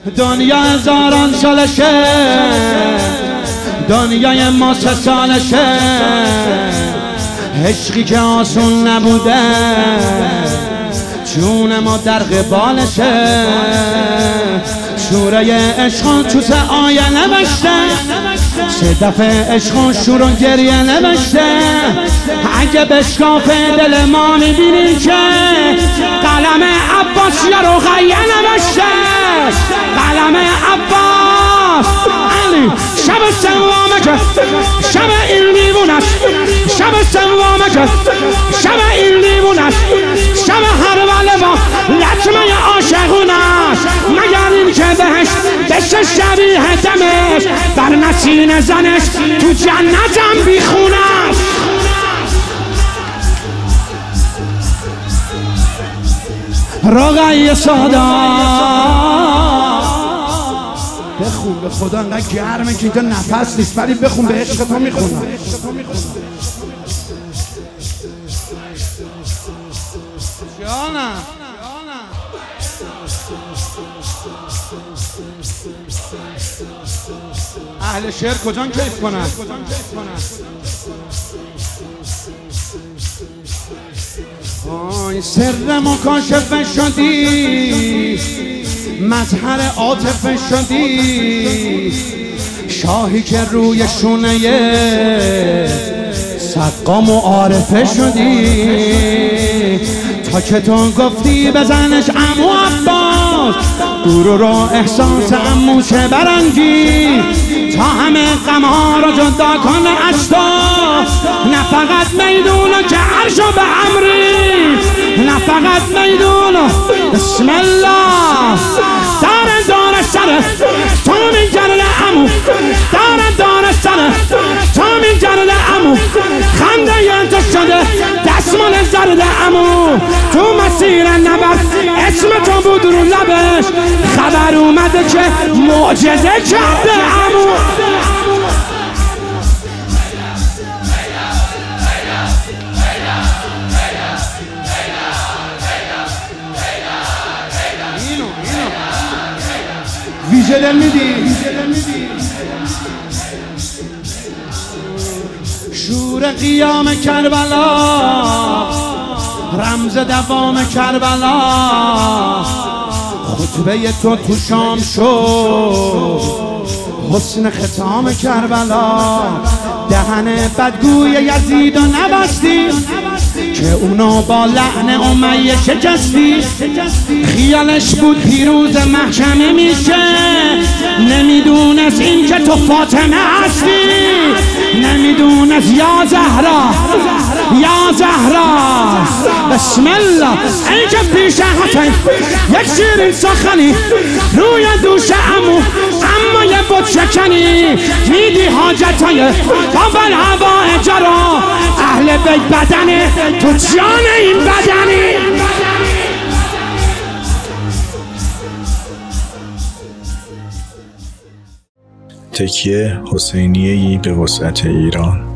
دنیا هزاران سالشه، دنیای ما 3 سالشه. عشقی که آسون نبوده جون ما در قبالشه. شوره عشق تو آیه نوشته، 3 دفعه عشق شور و گریه نوشته. اگه بشکافه دل ما میبینیم که قلم عباس یا رقیه نوشته. قلم عباس علی شب سوامه که شب این دیوونست، شب سوامه که شب این دیوونست، شب هر وله با لطمه عاشقونست. مگر این که بهش بشه شبیه دمش، بر نسین زنش تو جنتم بیخونست. رقیه سادا بخون، به خدا انقدر گرمه که اینجا نفس نیست، ولی بخون، به عشق تو میخونم. جانم اهل شعر کجان کیف کنن؟ آی سر مکاشفه شدی، مظهر عاطفه شدی، شاهی که روی شونه سقام و عارفه شدی. تا که تو گفتی بزنش عمو عباس، غرور و احساس عمو چه برنگی. تا همه غم‌ها را جدا کنه از تو، نه فقط میدونه که عرشو به امری، نه فقط میدونه بسم الله داره سره تو میگرده عمو، داره سره تو میگرده عمو. خنده ی تو شده دستمال زرد عمو، تو مسیر نبرد اسم تو بود رو لبش. خبر اومده که معجزه کرده عمو. ویژه دل میدی، شور قیام کربلا، رمز دوام کربلا. خطبه تو شام شد، حسن ختام کربلا. دهن بدگوی یزید و نبستی که اونو با لعن امیه شکستی. خیالش بود پیروز محکمه میشه، نمیدونست این که تو فاطمه هستی. نمیدونست یا زهرا یا زهرا بسم الله. این که پیش حسین یک شیرین سخنی روی دوش عمو، اما یه بود شکنی میدی حاجتای بابل هوا اجرا. اهل بیت بدنه تو جان این بدنی. تکیه حسینیه‌ای به وسعت ایران.